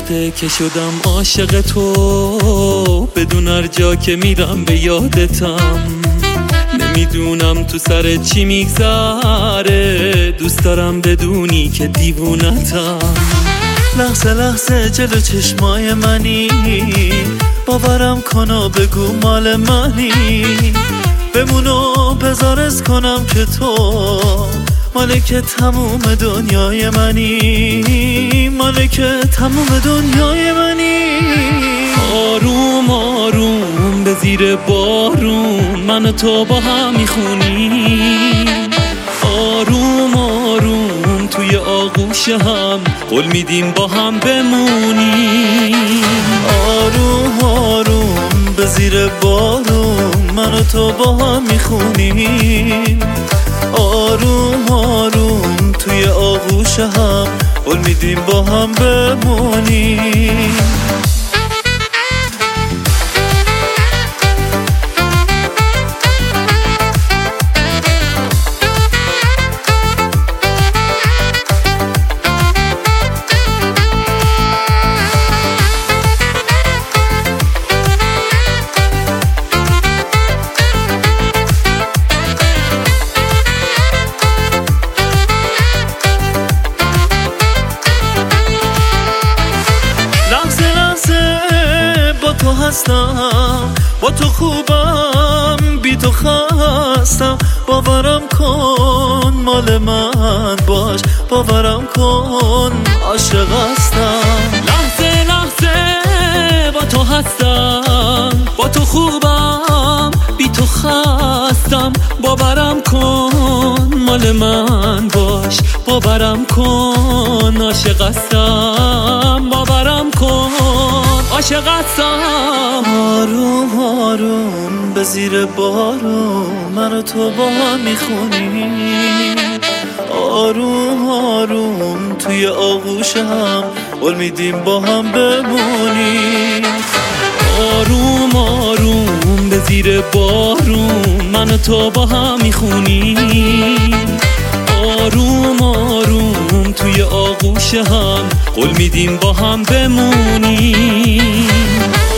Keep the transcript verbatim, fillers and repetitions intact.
وقته که شدم عاشق تو، بدون هر جا که میرم به یادتم. نمیدونم تو سر چی میگذره، دوست دارم بدونی که دیوونتم. لحظه لحظه جلو چشمای منی، باورم کن و بگو مال منی. بمونو بذارز کنم که تو مالک تموم دنیای منی، مالک تموم دنیای منی. آروم آروم به زیر بارون من و تو با هم میخونیم. آروم آروم توی آغوش هم قول میدیم با هم بمونیم. آروم آروم به زیر بارون من و تو با هم میخونیم. آروم آروم توی آغوش هم قول میدیم با هم بمونیم. هستم با تو خوبم، بی تو خستم. باورم کن مال من باش، باورم کن عاشق هستم. لحظه لحظه با تو هستم، با تو خوبم، بی تو خستم. باورم کن مال من باش، باورم کن عاشق هستم. باورم کن عاشق هستم. آروم آروم به زیر بارون من و تو با هم میخونیم. آروم آروم توی آغوش هم قول میدیم با هم بمونیم. آروم آروم به زیر بارون من و تو با هم میخونیم. آروم آروم توی آغوش هم قول میدیم با هم بمونیم.